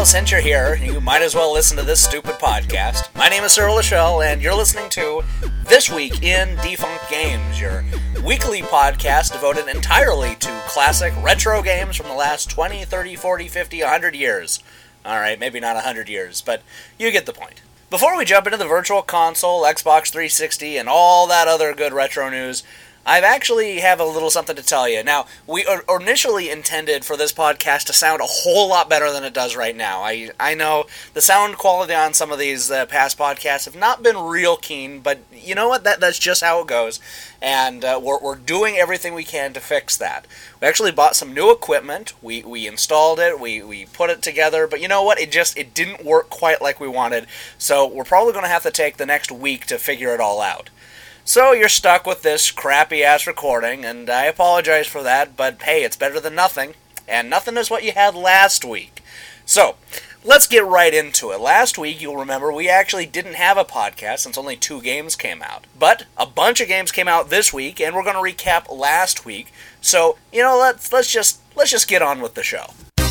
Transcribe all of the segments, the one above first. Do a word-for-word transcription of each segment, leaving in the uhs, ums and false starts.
Well, since you're here, you might as well listen to this stupid podcast. My name is Cyril Lachelle, and you're listening to This Week in Defunct Games, your weekly podcast devoted entirely to classic retro games from the last twenty, thirty, forty, fifty, one hundred years. Alright, maybe not one hundred years, but you get the point. Before we jump into the Virtual Console, Xbox three sixty, and all that other good retro news, I actually have a little something to tell you. Now, we initially intended for this podcast to sound a whole lot better than it does right now. I I know the sound quality on some of these uh, past podcasts have not been real keen, but you know what? That That's just how it goes, and uh, we're, we're doing everything we can to fix that. We actually bought some new equipment, we, we installed it, we, we put it together, but you know what? It just it didn't work quite like we wanted, so we're probably going to have to take the next week to figure it all out. So you're stuck with this crappy-ass recording, and I apologize for that, but hey, it's better than nothing, and nothing is what you had last week. So, let's get right into it. Last week, you'll remember, we actually didn't have a podcast since only two games came out. But a bunch of games came out this week, and we're going to recap last week. So, you know, let's let's just let's just get on with the show.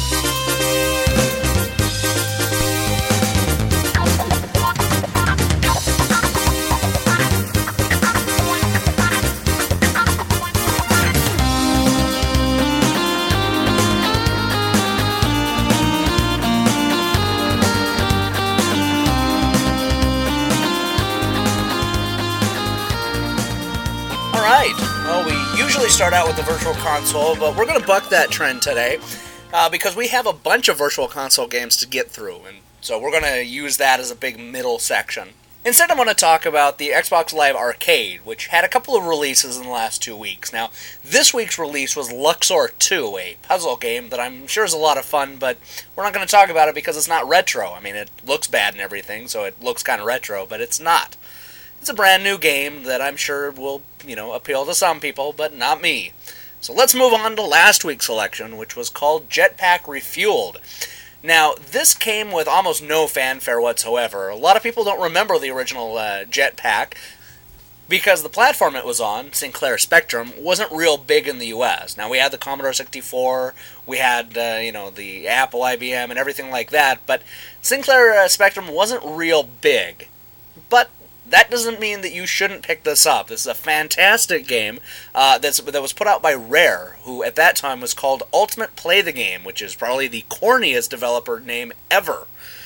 Alright, well, we usually start out with the Virtual Console, but we're going to buck that trend today, uh, because we have a bunch of Virtual Console games to get through, and so we're going to use that as a big middle section. Instead, I'm going to talk about the Xbox Live Arcade, which had a couple of releases in the last two weeks. Now, this week's release was Luxor two, a puzzle game that I'm sure is a lot of fun, but we're not going to talk about it because it's not retro. I mean, it looks bad and everything, so it looks kind of retro, but it's not. It's a brand new game that I'm sure will, you know, appeal to some people, but not me. So let's move on to last week's selection, which was called Jetpack Refueled. Now, this came with almost no fanfare whatsoever. A lot of people don't remember the original uh, Jetpack because the platform it was on, Sinclair Spectrum, wasn't real big in the U S. Now, we had the Commodore sixty-four, we had, uh, you know, the Apple I B M and everything like that, but Sinclair uh, Spectrum wasn't real big. But that doesn't mean that you shouldn't pick this up. This is a fantastic game uh, that's, that was put out by Rare, who at that time was called Ultimate Play the Game, which is probably the corniest developer name ever.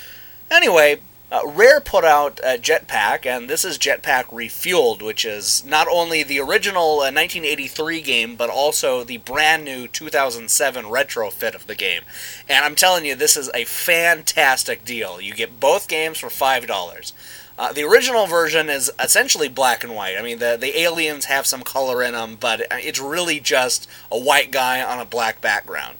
Anyway, uh, Rare put out uh, Jetpack, and this is Jetpack Refueled, which is not only the original uh, nineteen eighty-three game, but also the brand new two thousand seven retrofit of the game. And I'm telling you, this is a fantastic deal. You get both games for five dollars. Uh, the original version is essentially black and white. I mean, the, the aliens have some color in them, but it's really just a white guy on a black background.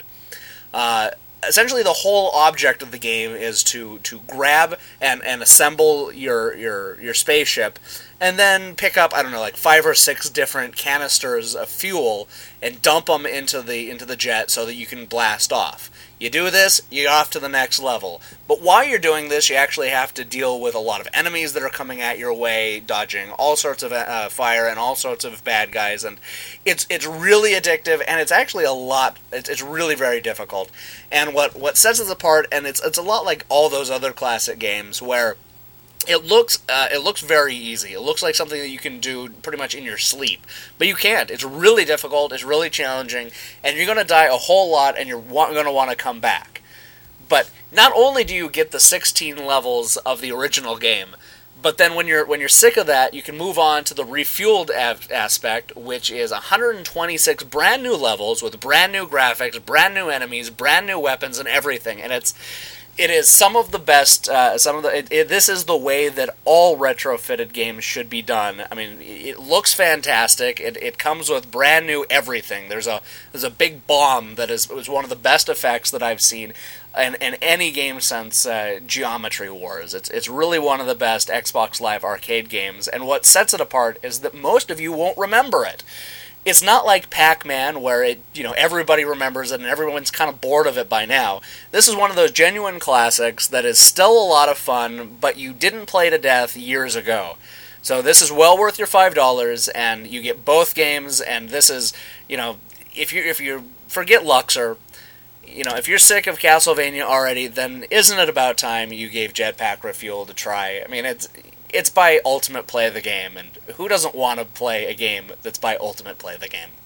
Uh, essentially, the whole object of the game is to, to grab and, and assemble your, your, your spaceship, and then pick up, I don't know, like five or six different canisters of fuel and dump them into the into the jet so that you can blast off. You do this, you're off to the next level. But while you're doing this, you actually have to deal with a lot of enemies that are coming at your way, dodging all sorts of uh, fire and all sorts of bad guys, and it's it's really addictive, and it's actually a lot, it's, it's really very difficult. And what, what sets it apart, and it's it's a lot like all those other classic games, where It looks uh, it looks very easy. It looks like something that you can do pretty much in your sleep. But you can't. It's really difficult, it's really challenging, and you're going to die a whole lot, and you're wa- going to want to come back. But not only do you get the sixteen levels of the original game, but then when you're when you're sick of that, you can move on to the refueled av- aspect, which is one hundred twenty-six brand new levels with brand new graphics, brand new enemies, brand new weapons, and everything. And it's It is some of the best, uh, some of the, it, it, this is the way that all retrofitted games should be done. I mean, it looks fantastic, it, it comes with brand new everything. There's a there's a big bomb that is was one of the best effects that I've seen in, in any game since uh, Geometry Wars. It's, it's really one of the best Xbox Live Arcade games, and what sets it apart is that most of you won't remember it. It's not like Pac-Man, where it, you know, everybody remembers it and everyone's kind of bored of it by now. This is one of those genuine classics that is still a lot of fun, but you didn't play to death years ago. So this is well worth your five dollars, and you get both games, and this is, you know, if you if you forget Luxor, you know, if you're sick of Castlevania already, then isn't it about time you gave Jetpack Refuel a try? I mean, it's it's by Ultimate Play the Game, and who doesn't want to play a game that's by Ultimate Play the Game?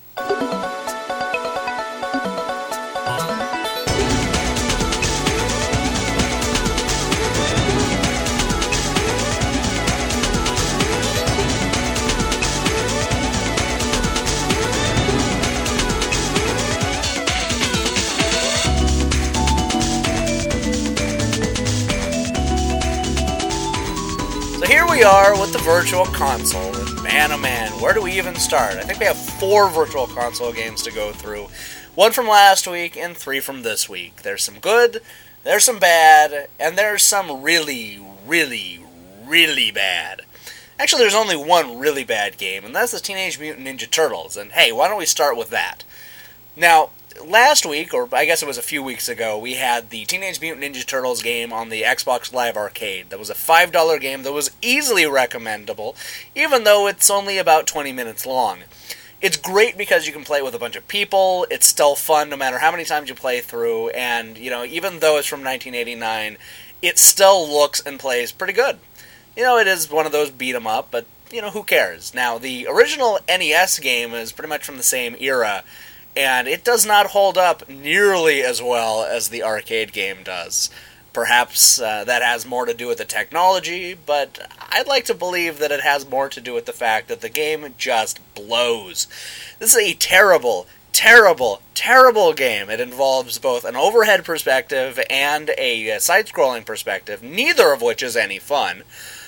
So here we are with the Virtual Console, and man oh man, where do we even start? I think we have four Virtual Console games to go through. One from last week, and three from this week. There's some good, there's some bad, and there's some really, really, really bad. Actually, there's only one really bad game, and that's the Teenage Mutant Ninja Turtles, and hey, why don't we start with that? Now, last week, or I guess it was a few weeks ago, we had the Teenage Mutant Ninja Turtles game on the Xbox Live Arcade. That was a five dollar game that was easily recommendable, even though it's only about twenty minutes long. It's great because you can play it with a bunch of people, it's still fun no matter how many times you play through, and, you know, even though it's from nineteen eighty-nine, it still looks and plays pretty good. You know, it is one of those beat 'em up, but, you know, who cares? Now, the original N E S game is pretty much from the same era, and it does not hold up nearly as well as the arcade game does. Perhaps uh, that has more to do with the technology, but I'd like to believe that it has more to do with the fact that the game just blows. This is a terrible, terrible, terrible game. It involves both an overhead perspective and a side-scrolling perspective, neither of which is any fun.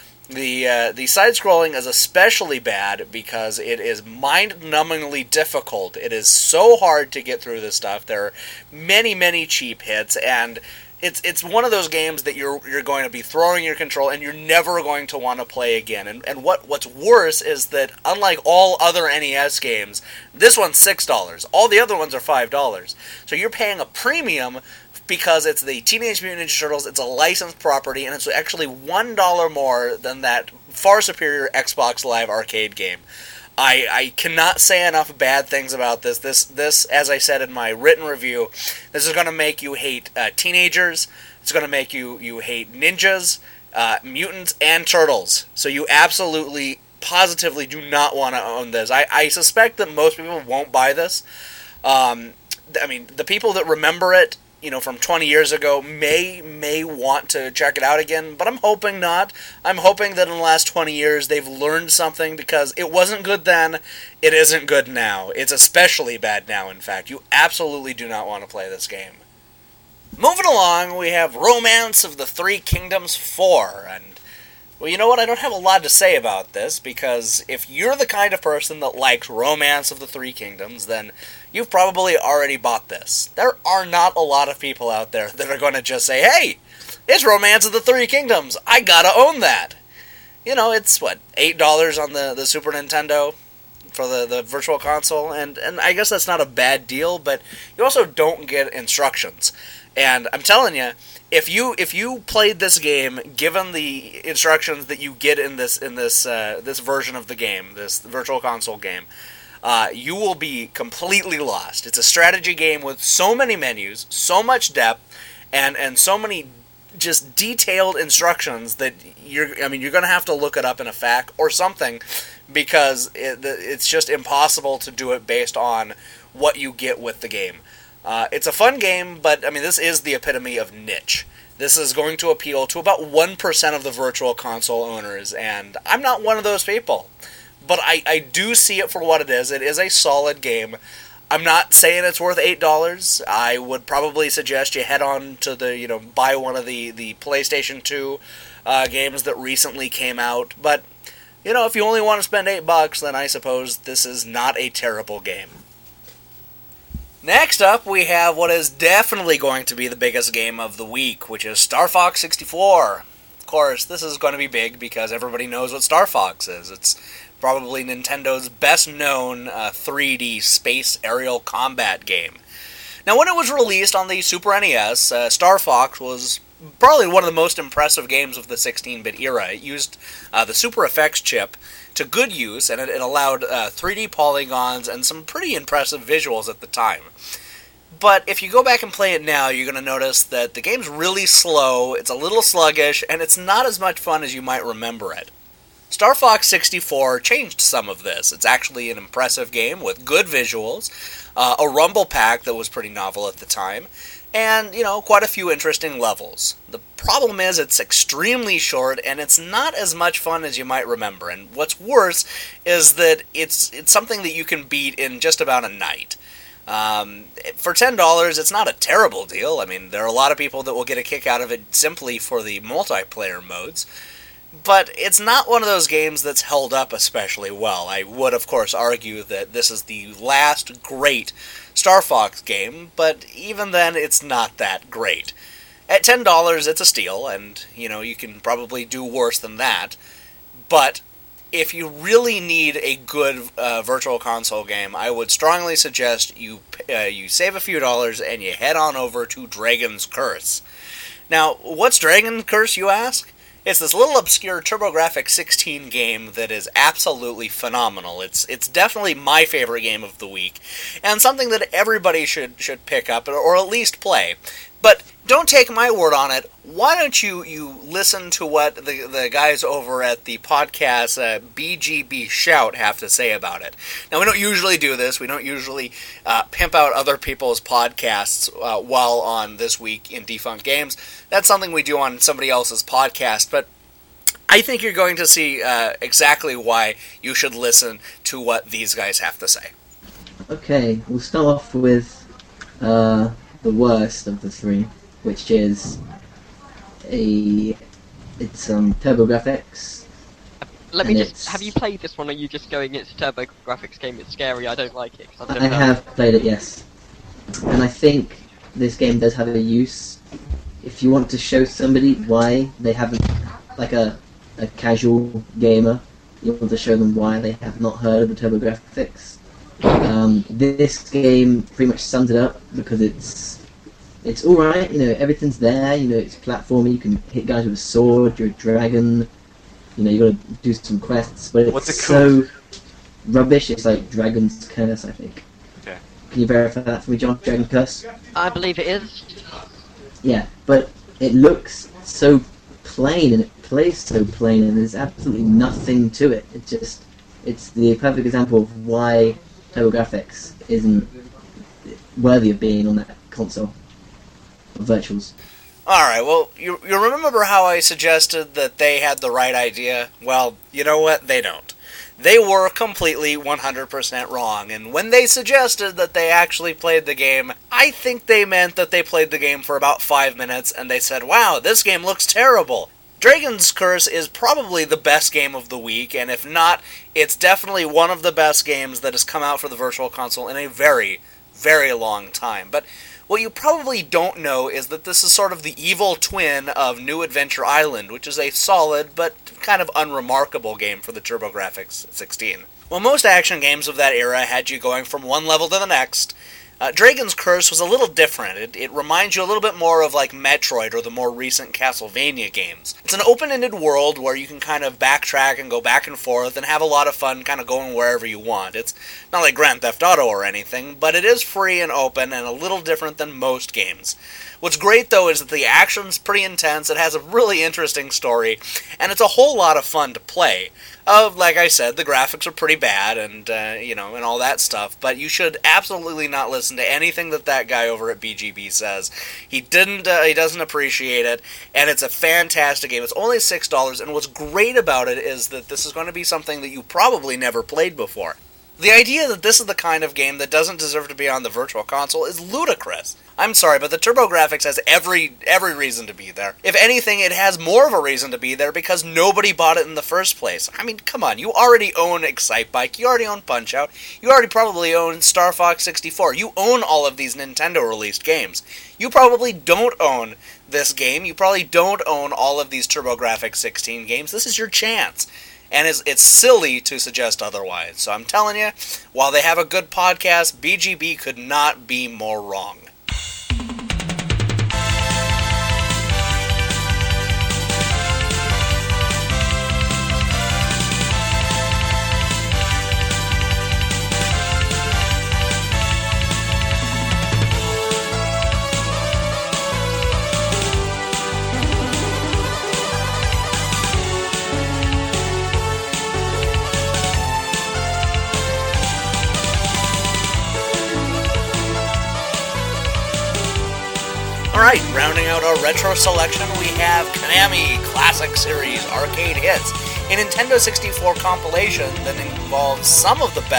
The uh, the side-scrolling is especially bad because it is mind-numbingly difficult. It is so hard to get through this stuff. There are many, many cheap hits, and it's it's one of those games that you're you're going to be throwing your control, and you're never going to want to play again. And and what what's worse is that unlike all other N E S games, this one's six dollars. All the other ones are five dollars. So you're paying a premium because it's the Teenage Mutant Ninja Turtles, it's a licensed property, and it's actually one dollar more than that far superior Xbox Live Arcade game. I, I cannot say enough bad things about this. This, this, as I said in my written review, this is going to make you hate uh, teenagers, it's going to make you, you hate ninjas, uh, mutants, and turtles. So you absolutely, positively do not want to own this. I, I suspect that most people won't buy this. Um, I mean, the people that remember it, you know, from twenty years ago, may may want to check it out again, but I'm hoping not. I'm hoping that in the last twenty years they've learned something, because it wasn't good then, it isn't good now. It's especially bad now, in fact. You absolutely do not want to play this game. Moving along, we have Romance of the Three Kingdoms four, and, well, you know what? I don't have a lot to say about this, because if you're the kind of person that likes Romance of the Three Kingdoms, then you've probably already bought this. There are not a lot of people out there that are going to just say, hey, it's Romance of the Three Kingdoms, I gotta own that. You know, it's, what, eight dollars on the, the Super Nintendo for the, the Virtual Console, and, and I guess that's not a bad deal, but you also don't get instructions. And I'm telling you, if you if you played this game, given the instructions that you get in this in this uh, this version of the game, this Virtual Console game, uh, you will be completely lost. It's a strategy game with so many menus, so much depth, and and so many just detailed instructions that you're. I mean, you're going to have to look it up in a F A Q or something, because it, it's just impossible to do it based on what you get with the game. Uh, it's a fun game, but, I mean, this is the epitome of niche. This is going to appeal to about one percent of the Virtual Console owners, and I'm not one of those people. But I, I do see it for what it is. It is a solid game. I'm not saying it's worth eight dollars. I would probably suggest you head on to the, you know, buy one of the, the PlayStation two uh, games that recently came out. But, you know, if you only want to spend eight bucks, then I suppose this is not a terrible game. Next up, we have what is definitely going to be the biggest game of the week, which is Star Fox sixty-four. Of course, this is going to be big because everybody knows what Star Fox is. It's probably Nintendo's best-known uh, three D space aerial combat game. Now, when it was released on the Super N E S, uh, Star Fox was probably one of the most impressive games of the sixteen-bit era. It used uh, the Super Effects chip to good use, and it, it allowed uh, three D polygons and some pretty impressive visuals at the time. But if you go back and play it now, you're going to notice that the game's really slow, it's a little sluggish, and it's not as much fun as you might remember it. Star Fox sixty-four changed some of this. It's actually an impressive game with good visuals, uh, a rumble pack that was pretty novel at the time, and, you know, quite a few interesting levels. The problem is it's extremely short, and it's not as much fun as you might remember. And what's worse is that it's it's something that you can beat in just about a night. Um, for ten dollars, it's not a terrible deal. I mean, there are a lot of people that will get a kick out of it simply for the multiplayer modes. But it's not one of those games that's held up especially well. I would, of course, argue that this is the last great Star Fox game, but even then, it's not that great. At ten dollars, it's a steal, and, you know, you can probably do worse than that. But if you really need a good uh, Virtual Console game, I would strongly suggest you uh, you save a few dollars and you head on over to Dragon's Curse. Now, what's Dragon's Curse, you ask? It's this little obscure TurboGrafx sixteen game that is absolutely phenomenal. It's it's definitely my favorite game of the week, and something that everybody should should pick up, or at least play. But don't take my word on it. Why don't you, you listen to what the the guys over at the podcast uh, B G B Shout have to say about it? Now, we don't usually do this. We don't usually uh, pimp out other people's podcasts uh, while on This Week in Defunct Games. That's something we do on somebody else's podcast, but I think you're going to see uh, exactly why you should listen to what these guys have to say. Okay, we'll start off with uh, the worst of the three, which is a it's um TurboGrafx. Let me just. Have you played this one, or are you just going, it's a TurboGrafx game, it's scary, I don't like it? I have played it, yes. And I think this game does have a use. If you want to show somebody why they haven't, like a, a casual gamer, you want to show them why they have not heard of the TurboGrafx. Um, this game pretty much sums it up, because it's it's alright, you know, everything's there, you know, it's platformy, you can hit guys with a sword, you're a dragon, you know, you gotta do some quests, but it's What's it so rubbish, it's like Dragon's Curse, I think. Okay. Can you verify that for me, John? Dragon's Curse? I believe it is. Yeah, but it looks so plain, and it plays so plain, and there's absolutely nothing to it. It's just, it's the perfect example of why TurboGrafx isn't worthy of being on that console of virtuals. Alright, well, you, you remember how I suggested that they had the right idea? Well, you know what? They don't. They were completely one hundred percent wrong, and when they suggested that they actually played the game, I think they meant that they played the game for about five minutes, and they said, wow, this game looks terrible. Dragon's Curse is probably the best game of the week, and if not, it's definitely one of the best games that has come out for the Virtual Console in a very, very long time. But what you probably don't know is that this is sort of the evil twin of New Adventure Island, which is a solid but kind of unremarkable game for the TurboGrafx sixteen. Well, most action games of that era had you going from one level to the next. Uh, Dragon's Curse was a little different. It, it reminds you a little bit more of like Metroid or the more recent Castlevania games. It's an open-ended world where you can kind of backtrack and go back and forth and have a lot of fun kind of going wherever you want. It's not like Grand Theft Auto or anything, but it is free and open and a little different than most games. What's great, though, is that the action's pretty intense, it has a really interesting story, and it's a whole lot of fun to play. Uh, like I said, the graphics are pretty bad, and, uh, you know, and all that stuff, but you should absolutely not listen to anything that that guy over at B G B says. He didn't, uh, he doesn't appreciate it, and it's a fantastic game. It's only six dollars, and what's great about it is that this is going to be something that you probably never played before. The idea that this is the kind of game that doesn't deserve to be on the Virtual Console is ludicrous. I'm sorry, but the TurboGrafx has every every reason to be there. If anything, it has more of a reason to be there because nobody bought it in the first place. I mean, come on, you already own Excitebike, you already own Punch-Out, you already probably own Star Fox sixty-four, you own all of these Nintendo-released games. You probably don't own this game, you probably don't own all of these TurboGrafx sixteen games. This is your chance. And it's, it's silly to suggest otherwise. So I'm telling you, while they have a good podcast, B G B could not be more wrong. Alright, rounding out our retro selection, we have Konami Classic Series Arcade Hits, a Nintendo sixty-four compilation that involves some of the best